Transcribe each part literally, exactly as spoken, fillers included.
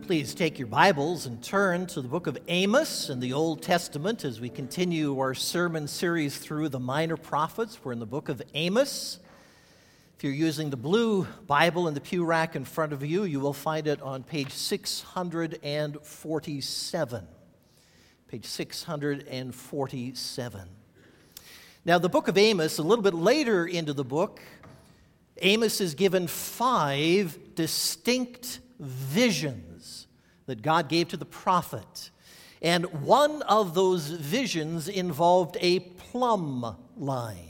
Please take your Bibles and turn to the book of Amos in the Old Testament as we continue our sermon series through the minor prophets. We're in the book of Amos. If you're using the blue Bible in the pew rack in front of you, you will find it on page six hundred forty-seven. Page six hundred forty-seven. Now, the book of Amos, a little bit later into the book, Amos is given five distinct visions that God gave to the prophet. And one of those visions involved a plumb line.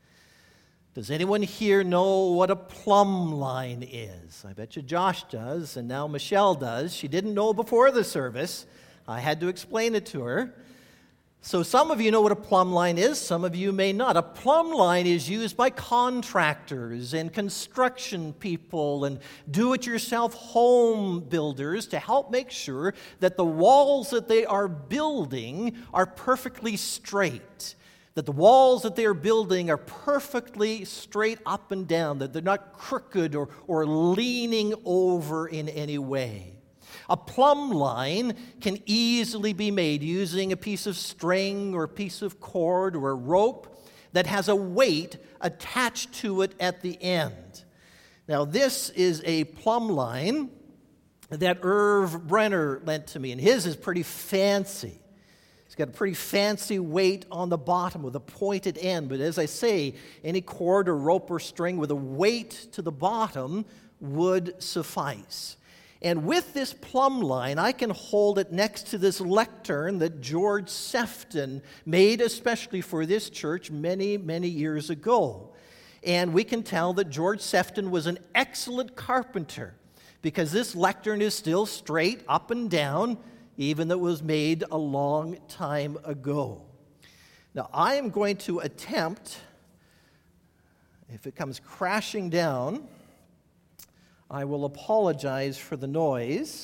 Does anyone here know what a plumb line is? I bet you Josh does, and now Michelle does. She didn't know before the service. I had to explain it to her. So some of you know what a plumb line is, some of you may not. A plumb line is used by contractors and construction people and do-it-yourself home builders to help make sure that the walls that they are building are perfectly straight, that the walls that they are building are perfectly straight up and down, that they're not crooked or, or leaning over in any way. A plumb line can easily be made using a piece of string or a piece of cord or a rope that has a weight attached to it at the end. Now, this is a plumb line that Irv Brenner lent to me, and his is pretty fancy. It's got a pretty fancy weight on the bottom with a pointed end, but as I say, any cord or rope or string with a weight to the bottom would suffice. And with this plumb line, I can hold it next to this lectern that George Sefton made especially for this church many, many years ago. And we can tell that George Sefton was an excellent carpenter because this lectern is still straight up and down, even though it was made a long time ago. Now, I am going to attempt, if it comes crashing down, I will apologize for the noise,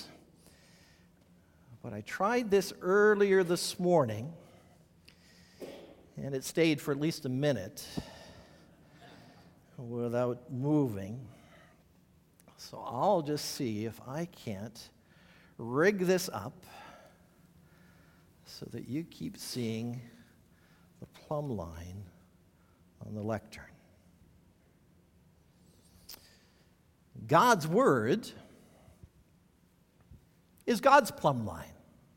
but I tried this earlier this morning, and it stayed for at least a minute without moving. So I'll just see if I can't rig this up so that you keep seeing the plumb line on the lectern. God's Word is God's plumb line.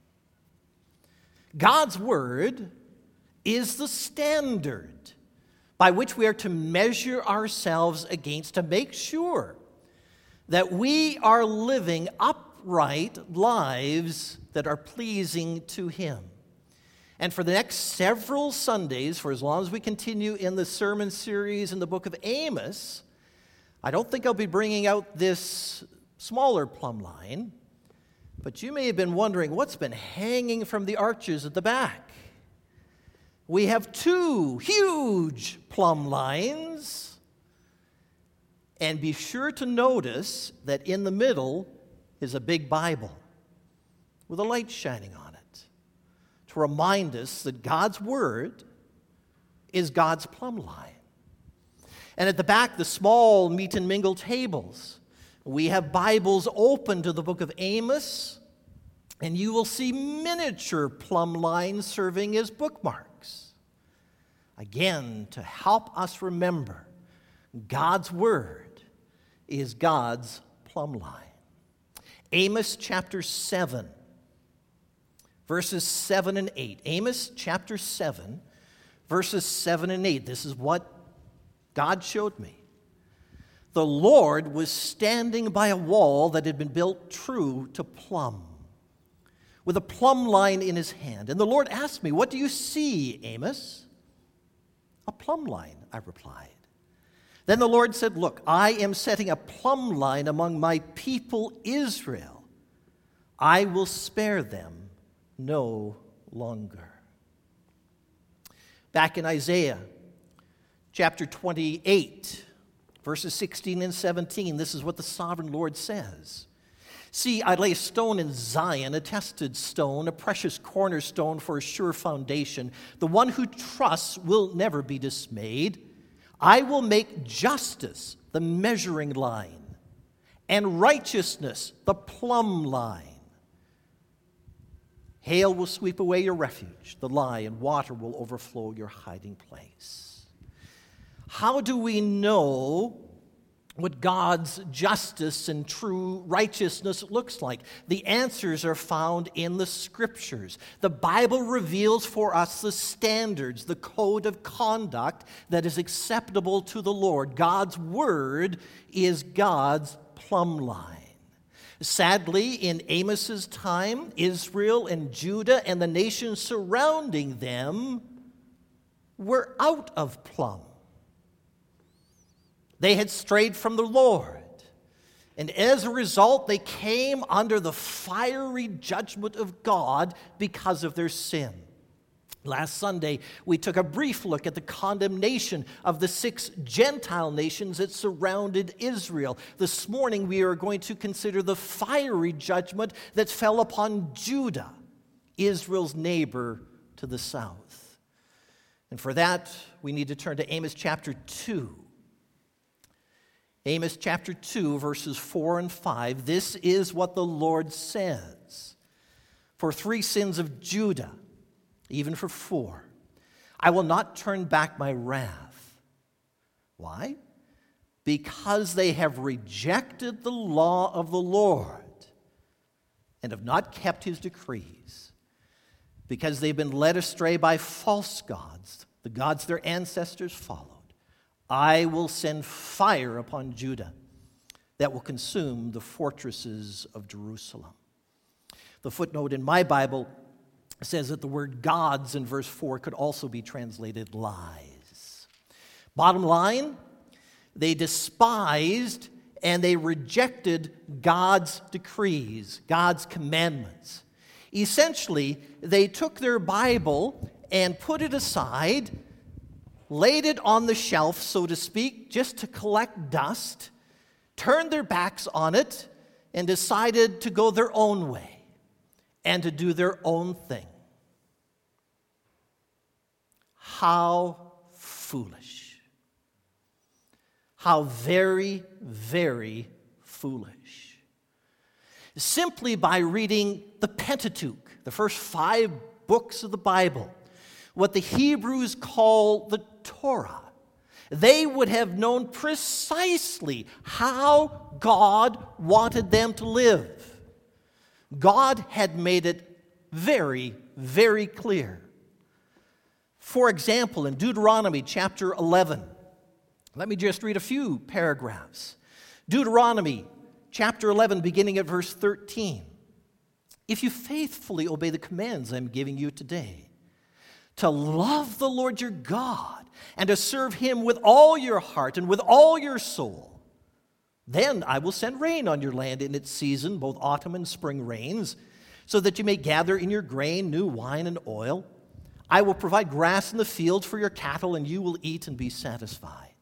God's Word is the standard by which we are to measure ourselves against to make sure that we are living upright lives that are pleasing to Him. And for the next several Sundays, for as long as we continue in the sermon series in the book of Amos, I don't think I'll be bringing out this smaller plumb line, but you may have been wondering what's been hanging from the arches at the back. We have two huge plumb lines, and be sure to notice that in the middle is a big Bible with a light shining on it to remind us that God's Word is God's plumb line. And at the back, the small meet and mingle tables. We have Bibles open to the book of Amos, and you will see miniature plumb lines serving as bookmarks. Again, to help us remember, God's Word is God's plumb line. Amos chapter seven, verses seven and eight. Amos chapter seven, verses seven and eight. This is what God showed me. The Lord was standing by a wall that had been built true to plumb, with a plumb line in his hand. And the Lord asked me, "What do you see, Amos?" "A plumb line," I replied. Then the Lord said, "Look, I am setting a plumb line among my people Israel. I will spare them no longer." Back in Isaiah chapter twenty-eight, verses sixteen and seventeen, this is what the sovereign Lord says. "See, I lay a stone in Zion, a tested stone, a precious cornerstone for a sure foundation. The one who trusts will never be dismayed. I will make justice the measuring line, and righteousness the plumb line. Hail will sweep away your refuge, the lie, and water will overflow your hiding place. How do we know what God's justice and true righteousness looks like? The answers are found in the Scriptures. The Bible reveals for us the standards, the code of conduct that is acceptable to the Lord. God's Word is God's plumb line. Sadly, in Amos's time, Israel and Judah and the nations surrounding them were out of plumb. They had strayed from the Lord, and as a result, they came under the fiery judgment of God because of their sin. Last Sunday, we took a brief look at the condemnation of the six Gentile nations that surrounded Israel. This morning, we are going to consider the fiery judgment that fell upon Judah, Israel's neighbor to the south. And for that, we need to turn to Amos chapter two. Amos chapter two, verses four and five. This is what the Lord says. For three sins of Judah, even for four, I will not turn back my wrath. Why? Because they have rejected the law of the Lord and have not kept his decrees. Because they've been led astray by false gods, the gods their ancestors followed. I will send fire upon Judah that will consume the fortresses of Jerusalem. The footnote in my Bible says that the word gods in verse four could also be translated lies. Bottom line, they despised and they rejected God's decrees, God's commandments. Essentially, they took their Bible and put it aside, laid it on the shelf, so to speak, just to collect dust, turned their backs on it, and decided to go their own way and to do their own thing. How foolish. How very, very foolish. Simply by reading the Pentateuch, the first five books of the Bible, what the Hebrews call the Torah, they would have known precisely how God wanted them to live. God had made it very, very clear. For example, in Deuteronomy chapter eleven, let me just read a few paragraphs. Deuteronomy chapter eleven, beginning at verse thirteen. If you faithfully obey the commands I'm giving you today, to love the Lord your God and to serve him with all your heart and with all your soul, then I will send rain on your land in its season, both autumn and spring rains, so that you may gather in your grain, new wine, and oil. I will provide grass in the fields for your cattle, and you will eat and be satisfied.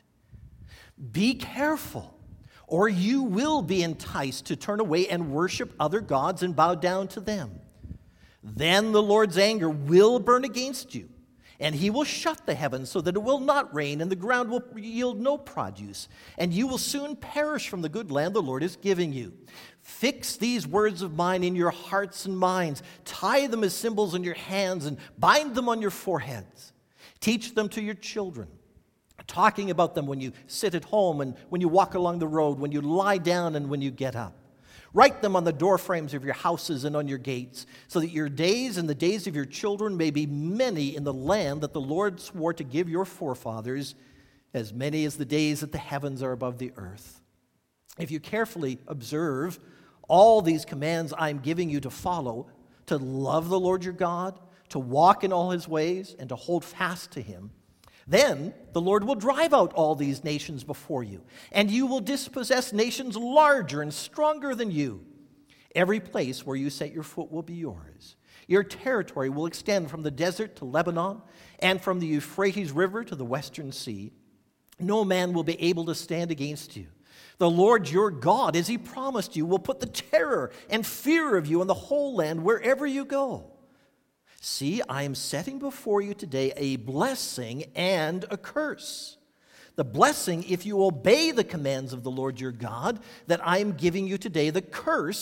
Be careful, or you will be enticed to turn away and worship other gods and bow down to them. Then the Lord's anger will burn against you, and he will shut the heavens so that it will not rain, and the ground will yield no produce, and you will soon perish from the good land the Lord is giving you. Fix these words of mine in your hearts and minds. Tie them as symbols on your hands and bind them on your foreheads. Teach them to your children, talking about them when you sit at home and when you walk along the road, when you lie down and when you get up. Write them on the doorframes of your houses and on your gates, so that your days and the days of your children may be many in the land that the Lord swore to give your forefathers, as many as the days that the heavens are above the earth. If you carefully observe all these commands I'm giving you to follow, to love the Lord your God, to walk in all his ways, and to hold fast to him, then the Lord will drive out all these nations before you, and you will dispossess nations larger and stronger than you. Every place where you set your foot will be yours. Your territory will extend from the desert to Lebanon, and from the Euphrates River to the western sea. No man will be able to stand against you. The Lord your God, as he promised you, will put the terror and fear of you in the whole land wherever you go. See, I am setting before you today a blessing and a curse. The blessing, if you obey the commands of the Lord your God, that I am giving you today. The curse,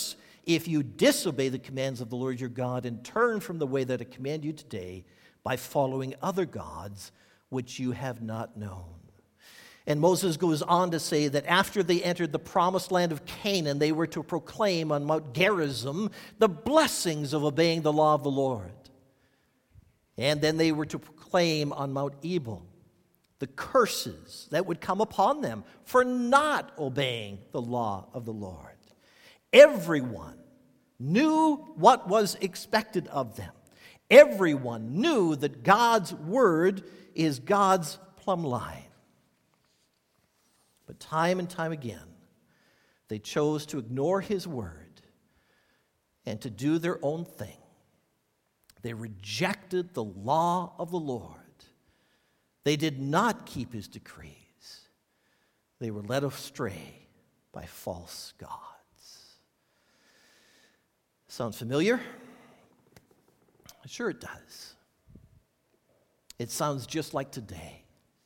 if you disobey the commands of the Lord your God and turn from the way that I command you today by following other gods which you have not known. And Moses goes on to say that after they entered the promised land of Canaan, they were to proclaim on Mount Gerizim the blessings of obeying the law of the Lord. And then they were to proclaim on Mount Ebal the curses that would come upon them for not obeying the law of the Lord. Everyone knew what was expected of them. Everyone knew that God's word is God's plumb line. But time and time again, they chose to ignore his word and to do their own thing. They rejected the law of the Lord. They did not keep his decrees. They were led astray by false gods. Sounds familiar? Sure it does. It sounds just like today.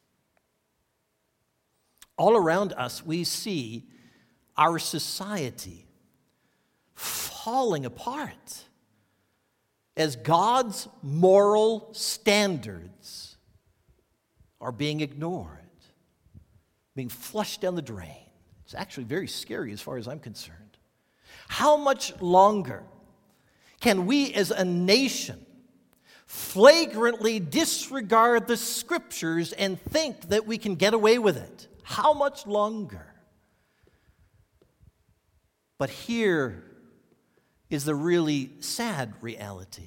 All around us, we see our society falling apart as God's moral standards are being ignored, being flushed down the drain. It's actually very scary as far as I'm concerned. How much longer can we as a nation flagrantly disregard the scriptures and think that we can get away with it? How much longer? But here is the really sad reality.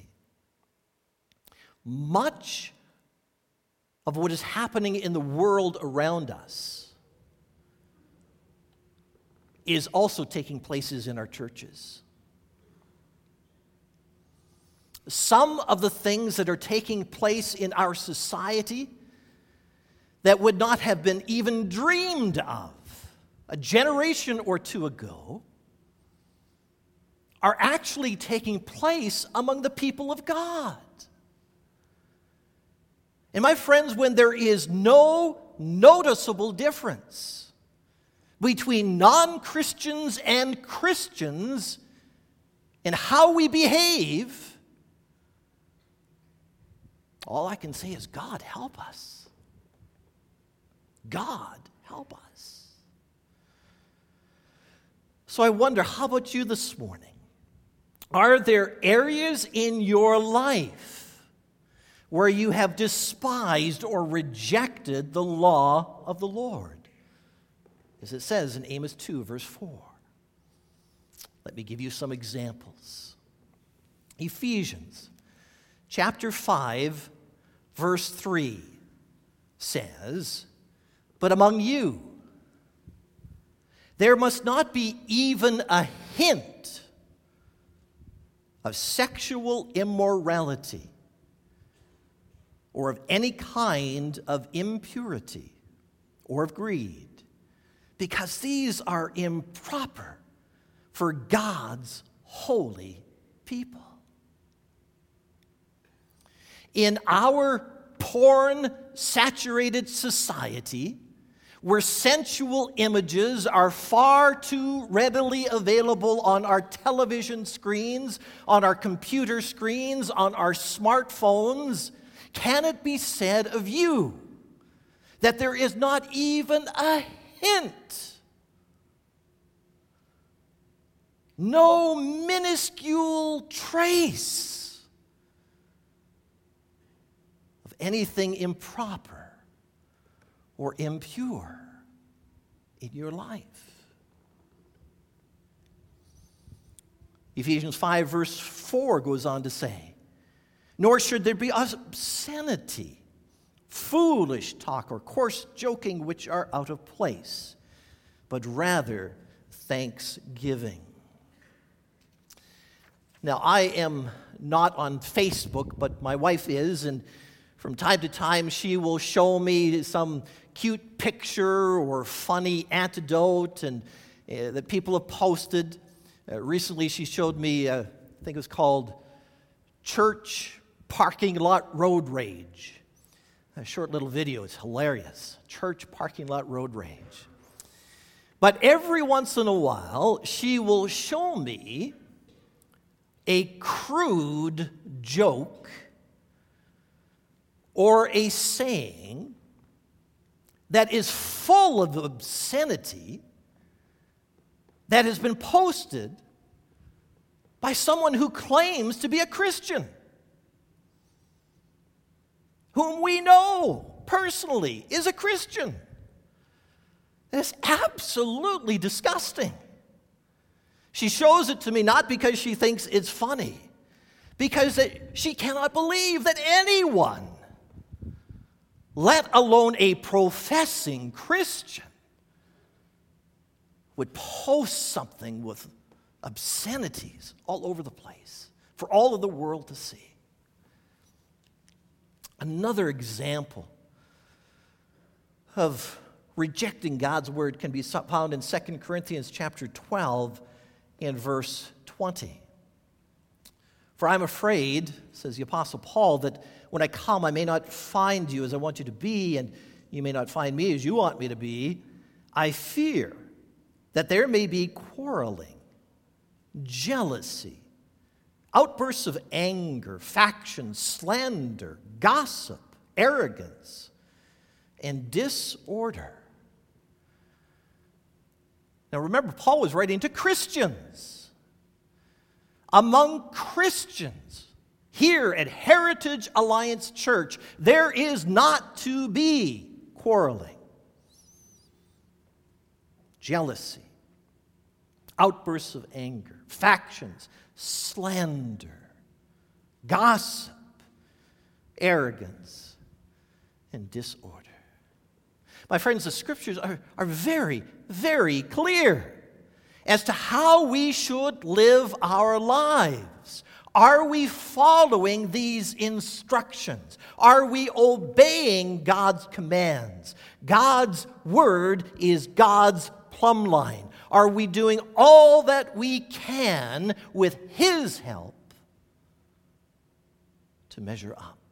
Much of what is happening in the world around us is also taking places in our churches. Some of the things that are taking place in our society that would not have been even dreamed of a generation or two ago are actually taking place among the people of God. And my friends, when there is no noticeable difference between non-Christians and Christians in how we behave, all I can say is, God, help us. God, help us. So I wonder, how about you this morning? Are there areas in your life where you have despised or rejected the law of the Lord? As it says in Amos two, verse four. Let me give you some examples. Ephesians chapter five, verse three says, "But among you, there must not be even a hint of sexual immorality or of any kind of impurity or of greed, because these are improper for God's holy people." In our porn-saturated society, where sensual images are far too readily available on our television screens, on our computer screens, on our smartphones, can it be said of you that there is not even a hint, no minuscule trace of anything improper or impure in your life? Ephesians five, verse four goes on to say, "Nor should there be obscenity, foolish talk, or coarse joking, which are out of place, but rather thanksgiving." Now, I am not on Facebook, but my wife is, and from time to time she will show me some cute picture or funny anecdote and uh, that people have posted. Uh, recently she showed me, uh, I think it was called Church Parking Lot Road Rage. A short little video. It's hilarious. Church Parking Lot Road Rage. But every once in a while, she will show me a crude joke or a saying that is full of obscenity that has been posted by someone who claims to be a Christian, whom we know personally is a Christian. And it's absolutely disgusting. She shows it to me not because she thinks it's funny, because she cannot believe that anyone, let alone a professing Christian, would post something with obscenities all over the place for all of the world to see. Another example of rejecting God's word can be found in Second Corinthians chapter twelve and verse twenty. For I'm afraid, says the Apostle Paul, that when I come I may not find you as I want you to be, and you may not find me as you want me to be. I fear that there may be quarreling, jealousy, outbursts of anger, factions, slander, gossip, arrogance, and disorder. Now remember, Paul was writing to Christians. Among Christians, here at Heritage Alliance Church, there is not to be quarreling, jealousy, outbursts of anger, factions, slander, gossip, arrogance, and disorder. My friends, the scriptures are, are very, very clear as to how we should live our lives. Are we following these instructions? Are we obeying God's commands? God's word is God's plumb line. Are we doing all that we can with His help to measure up?